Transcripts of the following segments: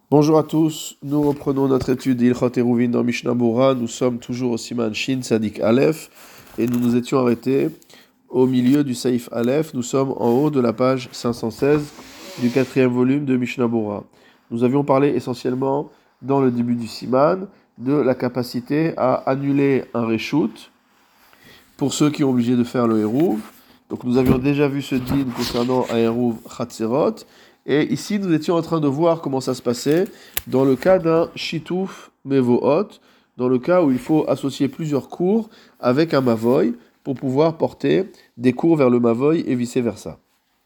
Bonjour à tous, nous reprenons notre étude d'Ilchot Eruvin dans Mishnah Bora. Nous sommes toujours au Siman Shin Tzadik Aleph et nous nous étions arrêtés au milieu du Saïf Aleph. Nous sommes en haut de la page 516 du quatrième volume de Mishnah Bora. Nous avions parlé essentiellement dans le début du Siman de la capacité à annuler un reshoot pour ceux qui ont obligé de faire le Eruv. Donc nous avions déjà vu ce din concernant un Eruv Chatzerot. Et ici, nous étions en train de voir comment ça se passait dans le cas d'un Shituf Mevohot, dans le cas où il faut associer plusieurs cours avec un Mavoy pour pouvoir porter des cours vers le Mavoy et vice-versa.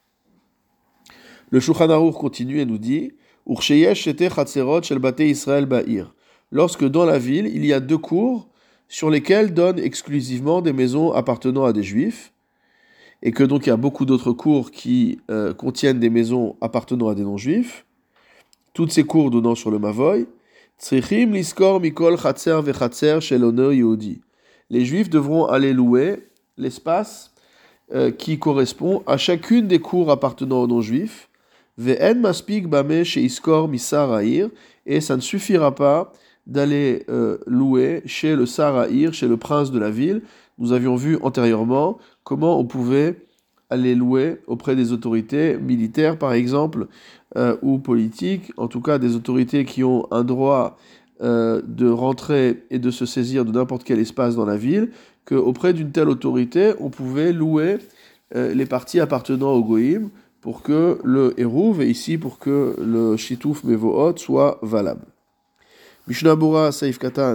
Le Shulchan Aruch continue et nous dit Ursheyesh shete chatzerot shel batei Israël ba'ir. Lorsque dans la ville, il y a deux cours sur lesquels donnent exclusivement des maisons appartenant à des Juifs, et que donc il y a beaucoup d'autres cours qui contiennent des maisons appartenant à des non-juifs, toutes ces cours donnant sur le Mavoy, Tzrichim liskor mikol chatzer vechatzer shel oner yehudi. Les juifs devront aller louer l'espace qui correspond à chacune des cours appartenant aux non-juifs, ve'en maspik bame sheiskor misar ha'ir, et ça ne suffira pas d'aller louer chez le Sarahir, chez le prince de la ville. Nous avions vu antérieurement comment on pouvait aller louer auprès des autorités militaires, par exemple, ou politiques, en tout cas des autorités qui ont un droit de rentrer et de se saisir de n'importe quel espace dans la ville, qu'auprès d'une telle autorité, on pouvait louer les parties appartenant au Goïm pour que le Eruv, et ici pour que le Shituf Mevohot soit valable. Mishnah Bora Saif Katan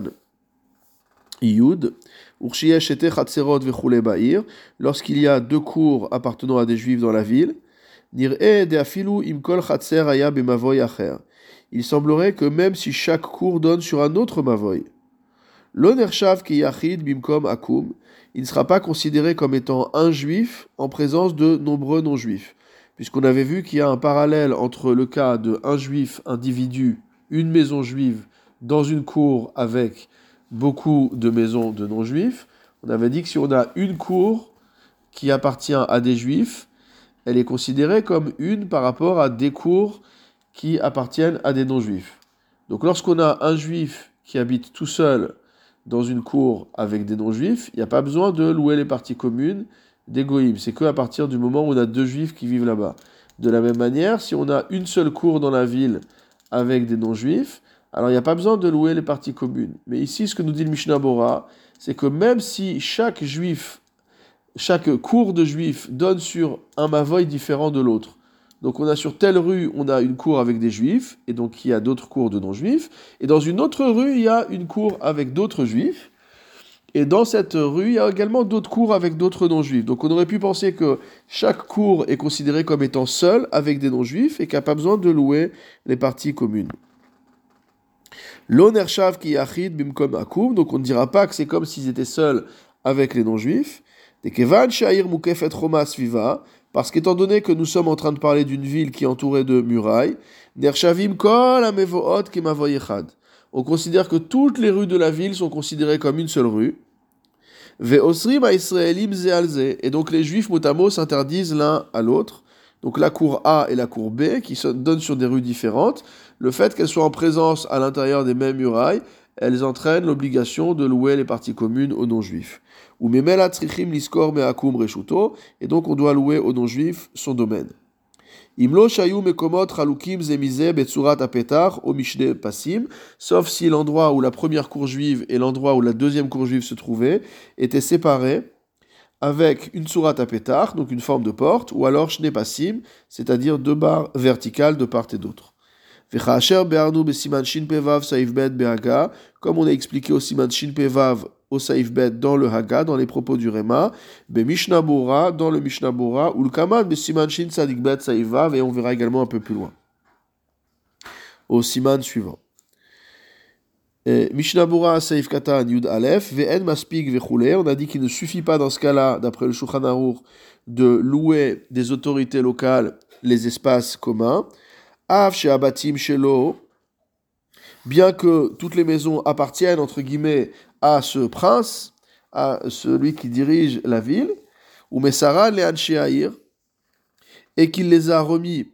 Iyud, Urshiyesh ete chatzerot vechule ba'ir, lorsqu'il y a deux cours appartenant à des juifs dans la ville, Nir'e de afilu imkol chatzer haya b'mavoy acher. Il semblerait que même si chaque cours donne sur un autre mavoy, lo nershav ki yachid bimkom akum, il ne sera pas considéré comme étant un juif en présence de nombreux non-juifs. Puisqu'on avait vu qu'il y a un parallèle entre le cas de un juif individu, une maison juive, dans une cour avec beaucoup de maisons de non-juifs. On avait dit que si on a une cour qui appartient à des juifs, elle est considérée comme une par rapport à des cours qui appartiennent à des non-juifs. Donc lorsqu'on a un juif qui habite tout seul dans une cour avec des non-juifs, il n'y a pas besoin de louer les parties communes des goïms. C'est qu'à partir du moment où on a deux juifs qui vivent là-bas. De la même manière, si on a une seule cour dans la ville avec des non-juifs, alors il n'y a pas besoin de louer les parties communes. Mais ici, ce que nous dit le Mishnah Bora, c'est que même si chaque cour de juifs donne sur un mavoy différent de l'autre, donc on a sur telle rue, on a une cour avec des juifs, et donc il y a d'autres cours de non-juifs, et dans une autre rue, il y a une cour avec d'autres juifs, et dans cette rue, il y a également d'autres cours avec d'autres non-juifs. Donc on aurait pu penser que chaque cour est considérée comme étant seule avec des non-juifs, et qu'il n'y a pas besoin de louer les parties communes. L'onershav ki yachid bimkom akum, donc on ne dira pas que c'est comme s'ils étaient seuls avec les non-juifs. Des kevan sha'ir mukefet roma sviva, parce qu'étant donné que nous sommes en train de parler d'une ville qui est entourée de murailles, nershavim kol amevohot kemavoy echad. On considère que toutes les rues de la ville sont considérées comme une seule rue. Ve'osrim ha'israelim ze al ze, et donc les juifs motamo s'interdisent l'un à l'autre. Donc la cour A et la cour B, qui se donnent sur des rues différentes, le fait qu'elles soient en présence à l'intérieur des mêmes murailles, elles entraînent l'obligation de louer les parties communes aux non-juifs. Ou memela tzrichim liskor me'akum reshuto, et donc on doit louer aux non-juifs son domaine. Imlo shayu mekomot chalukim zemize betsurat apetar o mishne pasim, sauf si l'endroit où la première cour juive et l'endroit où la deuxième cour juive se trouvaient étaient séparés avec une sourate à pétard, donc une forme de porte, ou alors shne pasim, c'est-à-dire deux barres verticales de part et d'autre. Comme on a expliqué au Siman Shin Pevav au Saif Bet dans le Haga, dans les propos du Réma, Mishnah Bora, dans le Mishnah Bora, ou le Kaman Siman Shin Sadik Bet Saif Vav, et on verra également un peu plus loin, au Siman suivant. Mishnah Bora Saif Katan Yud Aleph, Ve'en Maspik Vechule, on a dit qu'il ne suffit pas dans ce cas-là, d'après le Shulchan Aruch, de louer des autorités locales les espaces communs. Av she'abatim shelo, bien que toutes les maisons appartiennent, entre guillemets, à ce prince, à celui qui dirige la ville, ou mesara le'an she'air, et qu'il les a remis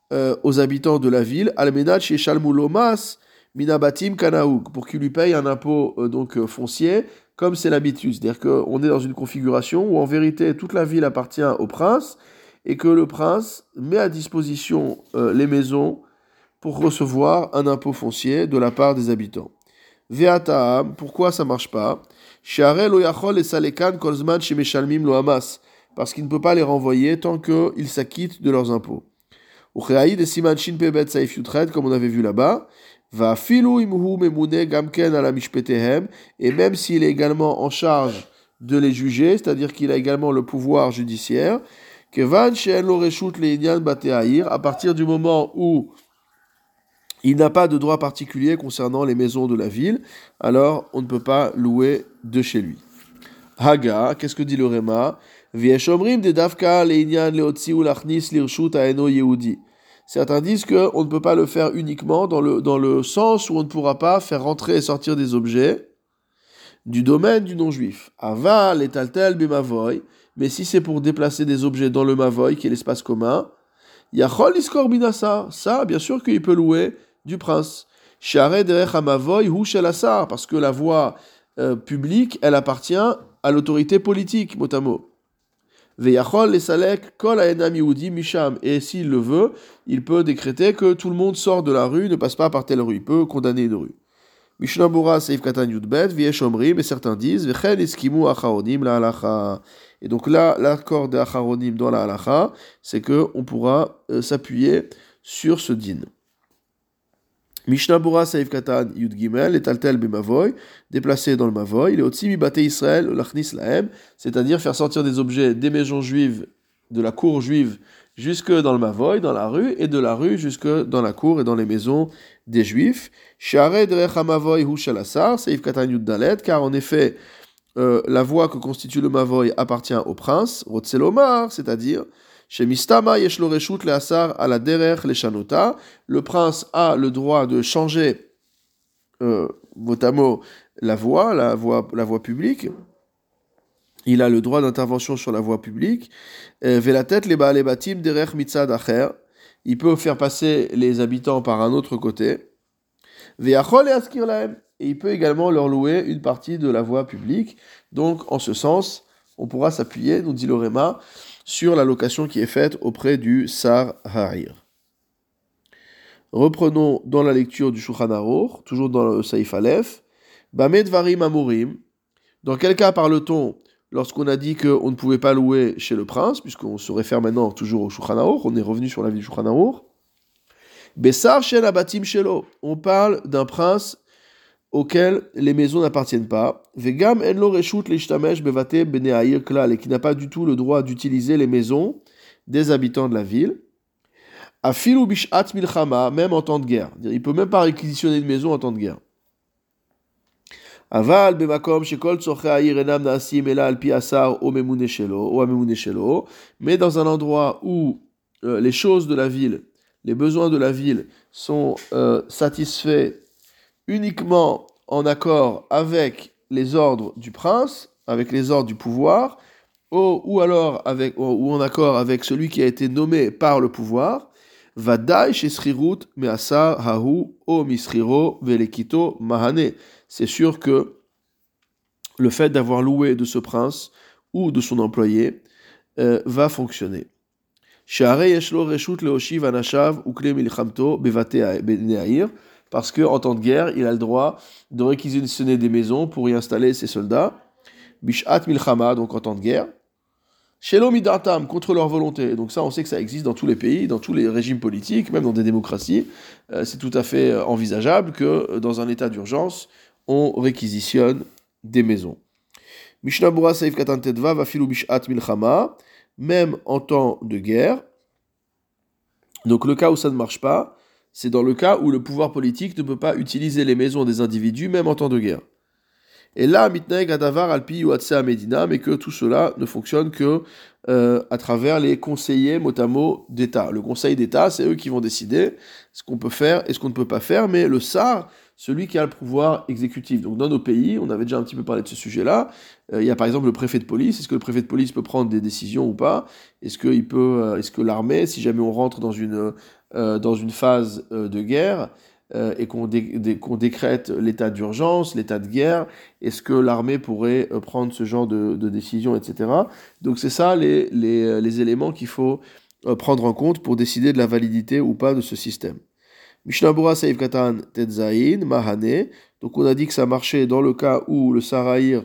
aux habitants de la ville, Almenat chez Shalmulomas, Minabatim Kanaouk, pour qu'ils lui payent un impôt foncier, comme c'est l'habitude. C'est-à-dire qu'on est dans une configuration où en vérité toute la ville appartient au prince, et que le prince met à disposition les maisons pour recevoir un impôt foncier de la part des habitants. Ve'ataam, pourquoi ça marche pas? She'arei lo yachol lesalekan kol zman shemeshalmim lo hamas, parce qu'il ne peut pas les renvoyer tant qu'ils s'acquittent de leurs impôts. Ucheaïd et siman shin pebet saif yutred, comme on avait vu là-bas. Va filu imhu memune gamken ala mishpetehem, et même s'il est également en charge de les juger, c'est-à-dire qu'il a également le pouvoir judiciaire, kevan she'en lo reshut le'inyan bate'ahir, à partir du moment où il n'a pas de droit particulier concernant les maisons de la ville, alors on ne peut pas louer de chez lui. Haga, qu'est-ce que dit le Réma? Vieshomrim de davka leinyan leotzi ou lachnis lirshut aeno yehudi. Certains disent qu'on ne peut pas le faire uniquement dans le sens où on ne pourra pas faire rentrer et sortir des objets du domaine du non-juif. Aval et taltel bimavoy, mais si c'est pour déplacer des objets dans le mavoy, qui est l'espace commun, yachol iskor binasa, ça, bien sûr qu'il peut louer du prince. Share derech hamavoy hu shel asar, parce que la voie publique, elle appartient à l'autorité politique, mot à mot. Veyachol lesalek kol haenam yehudi misham, et s'il le veut, il peut décréter que tout le monde sort de la rue, ne passe pas par telle rue, il peut condamner une rue. Mishnah Bora Seif Katan Yudbet, Viesh Omrim, et certains disent, Vechen eskimu acharonim la halacha. Et donc là, l'accord des acharonim dans la halacha, c'est qu'on pourra s'appuyer sur ce din. Mishnah Bora Seif Katan Yud Gimel, et Taltel Bemavoy, déplacé dans le Mavoy, il est aussi mi bate Israël, lachnis lahem, c'est-à-dire faire sortir des objets des maisons juives, de la cour juive, jusque dans le Mavoy, dans la rue, et de la rue jusque dans la cour et dans les maisons des Juifs. Share derech hamavoy hu shel asar, seif katan yud dalet, car en effet, la voie que constitue le Mavoy appartient au prince, Rotzelomar, c'est-à-dire, Shemistama yesh lo reshut le asar ala derech le shanota, le prince a le droit de changer, mot à mot, la voie publique. Il a le droit d'intervention sur la voie publique. Velatet le baale batim derech mitzad acher. Il peut faire passer les habitants par un autre côté. Ve'achol et askir lahem. Et il peut également leur louer une partie de la voie publique. Donc, en ce sens, on pourra s'appuyer, nous dit le Réma, sur la location qui est faite auprès du Sar Ha'ir. Reprenons dans la lecture du Shulchan Aruch, toujours dans le Saïf Aleph. Bameh dvarim amurim. Dans quel cas parle-t-on lorsqu'on a dit qu'on ne pouvait pas louer chez le prince, puisqu'on se réfère maintenant toujours au Shulchan Aruch, on est revenu sur la vie du Shulchan Aruch. Bessar shel abatim shelo. On parle d'un prince auquel les maisons n'appartiennent pas. Vegam en lo reshut leishtamesh bevate bnei ha'ir klal, et qui n'a pas du tout le droit d'utiliser les maisons des habitants de la ville. Afilu bishat milchama, même en temps de guerre. Il peut même pas réquisitionner une maison en temps de guerre. Aval bemakom shekol tzorchei ha'ir enam naasim ela al pi asar o memune shelo, mais dans un endroit où les choses de la ville, les besoins de la ville sont satisfaits uniquement en accord avec les ordres du prince, avec les ordres du pouvoir, ou en accord avec celui qui a été nommé par le pouvoir, Vadai shesrirut measar hahu o misriro velekito mahane. C'est sûr que le fait d'avoir loué de ce prince ou de son employé va fonctionner. She'arei yesh lo reshut leoshiv anashav ukle milchamto bevate bnei ha'ir, parce qu'en temps de guerre, il a le droit de réquisitionner des maisons pour y installer ses soldats. Bishat milchama, donc en temps de guerre. Shelo midatam, contre leur volonté. Donc ça, on sait que ça existe dans tous les pays, dans tous les régimes politiques, même dans des démocraties. C'est tout à fait envisageable que dans un état d'urgence, on réquisitionne des maisons. Mishnah Bura Seif Katan Tedva vafilu bishat milchama, même en temps de guerre. Donc le cas où ça ne marche pas, c'est dans le cas où le pouvoir politique ne peut pas utiliser les maisons des individus, même en temps de guerre. Et là, mitnaeg adavar alpi yuatse medina, mais que tout cela ne fonctionne que à travers les conseillers mot à mot d'État. Le Conseil d'État, c'est eux qui vont décider ce qu'on peut faire et ce qu'on ne peut pas faire, mais le Sar, celui qui a le pouvoir exécutif. Donc dans nos pays, on avait déjà un petit peu parlé de ce sujet-là, il y a par exemple le préfet de police. Est-ce que le préfet de police peut prendre des décisions ou pas ? Est-ce que l'armée, si jamais on rentre dans dans une phase de guerre et qu'on décrète l'état d'urgence, l'état de guerre, est-ce que l'armée pourrait prendre ce genre de décision, etc. Donc c'est ça les éléments qu'il faut prendre en compte pour décider de la validité ou pas de ce système. Mishnabura Saïf Katan Tetzaïn, Mahane. Donc on a dit que ça marchait dans le cas où le Sarahir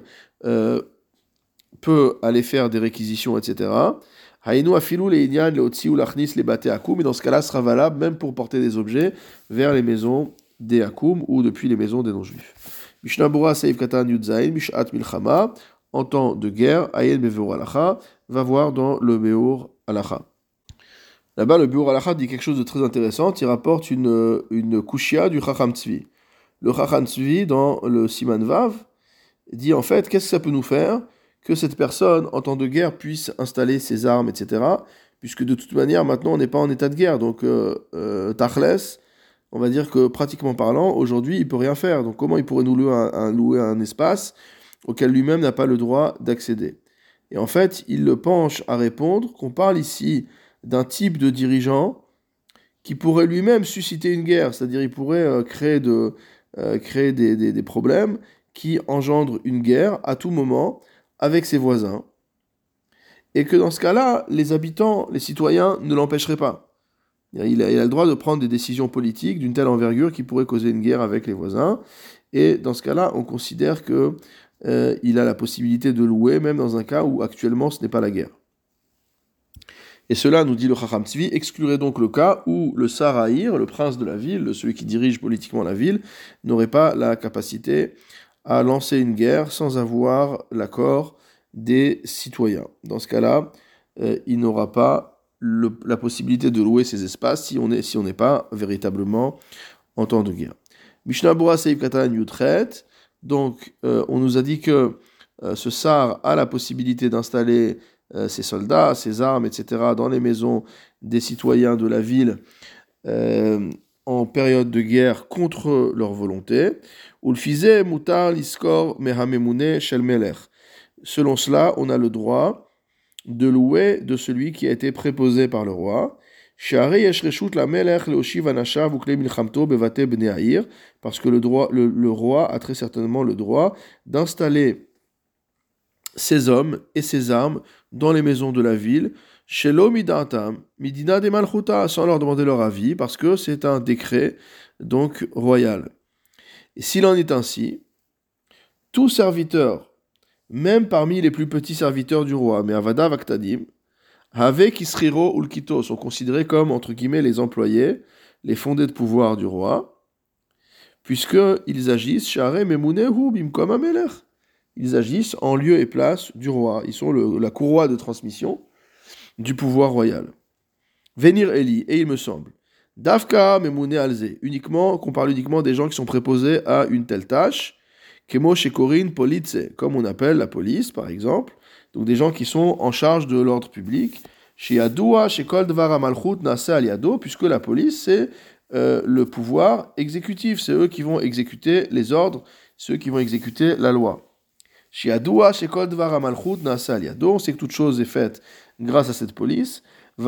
peut aller faire des réquisitions, etc. Haïnu afilou les inyan, les otsi ou l'achnis, les bate akoum. Et dans ce cas-là, sera valable même pour porter des objets vers les maisons des akoum ou depuis les maisons des non-juifs. Mishnabura Saïf Katan Yudzaïn, Mishat Milchama. En temps de guerre, Ayen Beveur Alacha, va voir dans le Beur Alacha. Là-bas, le Beur Alacha dit quelque chose de très intéressant. Il rapporte une kushia du Chacham Tzvi. Le Chacham Tzvi, dans le Siman Vav, dit en fait, qu'est-ce que ça peut nous faire que cette personne, en temps de guerre, puisse installer ses armes, etc. Puisque de toute manière, maintenant, on n'est pas en état de guerre. Donc, Tachles, on va dire que pratiquement parlant, aujourd'hui, il ne peut rien faire. Donc, comment il pourrait nous louer un espace auquel lui-même n'a pas le droit d'accéder? Et en fait, il le penche à répondre qu'on parle ici d'un type de dirigeant qui pourrait lui-même susciter une guerre, c'est-à-dire il pourrait créer des problèmes qui engendrent une guerre à tout moment avec ses voisins, et que dans ce cas-là, les habitants, les citoyens ne l'empêcheraient pas. Il a le droit de prendre des décisions politiques d'une telle envergure qui pourrait causer une guerre avec les voisins, et dans ce cas-là, on considère que il a la possibilité de louer, même dans un cas où actuellement ce n'est pas la guerre. Et cela, nous dit le Chacham Tzvi, exclurait donc le cas où le Sarahir, le prince de la ville, celui qui dirige politiquement la ville, n'aurait pas la capacité à lancer une guerre sans avoir l'accord des citoyens. Dans ce cas-là, il n'aura pas la possibilité de louer ces espaces si on n'est pas véritablement en temps de guerre. Mishnah Bora Seif Katan Yutret, donc on nous a dit que ce Sar a la possibilité d'installer ses soldats, ses armes, etc., dans les maisons des citoyens de la ville en période de guerre contre leur volonté. Ulfize mutar liskor mehamemune shel melech. Selon cela, on a le droit de louer de celui qui a été préposé par le roi. Parce que le roi a très certainement le droit d'installer ses hommes et ses armes dans les maisons de la ville, shelo midatam, midina de malchuta, sans leur demander leur avis, parce que c'est un décret donc royal. Et s'il en est ainsi, tout serviteur, même parmi les plus petits serviteurs du roi, mais avada vaktadim, avec isriro ulkito, sont considérés comme, entre guillemets, les employés, les fondés de pouvoir du roi, puisqu'ils agissent, share memunehu bimkom amelech. Ils agissent en lieu et place du roi. Ils sont la courroie de transmission du pouvoir royal. Venir Eli, et il me semble, Dafka memune alze, qu'on parle uniquement des gens qui sont préposés à une telle tâche, Kemo shekorin politse, comme on appelle la police, par exemple, donc des gens qui sont en charge de l'ordre public, chez Adoua, chez Kol Dvar Amalchut Nasa Aliado, puisque la police, c'est le pouvoir exécutif, c'est eux qui vont exécuter les ordres, ceux qui vont exécuter la loi. On sait que toute chose est faite grâce à cette police.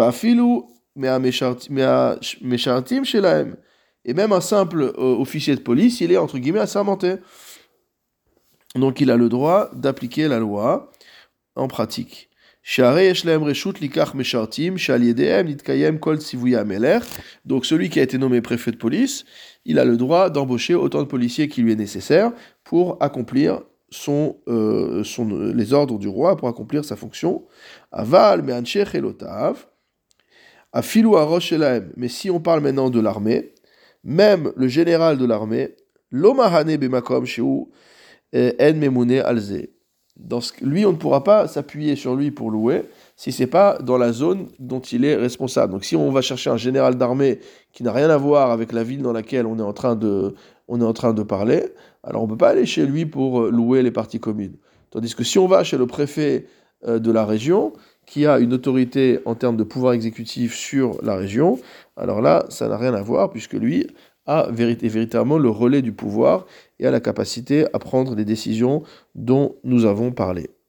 Et même un simple officier de police, il est entre guillemets assermenté. Donc il a le droit d'appliquer la loi en pratique. Donc celui qui a été nommé préfet de police, il a le droit d'embaucher autant de policiers qu'il lui est nécessaire pour accomplir les ordres du roi, pour accomplir sa fonction. Aval, mais anshech elotav, afilou arosh elahem. Mais si on parle maintenant de l'armée, même le général de l'armée, lomahane bemakom sheu en memune alze. Lui, on ne pourra pas s'appuyer sur lui pour louer si c'est pas dans la zone dont il est responsable. Donc si on va chercher un général d'armée qui n'a rien à voir avec la ville dans laquelle on est en train de parler, alors on ne peut pas aller chez lui pour louer les parties communes. Tandis que si on va chez le préfet de la région, qui a une autorité en termes de pouvoir exécutif sur la région, alors là, ça n'a rien à voir, puisque lui a véritablement le relais du pouvoir et a la capacité à prendre des décisions dont nous avons parlé.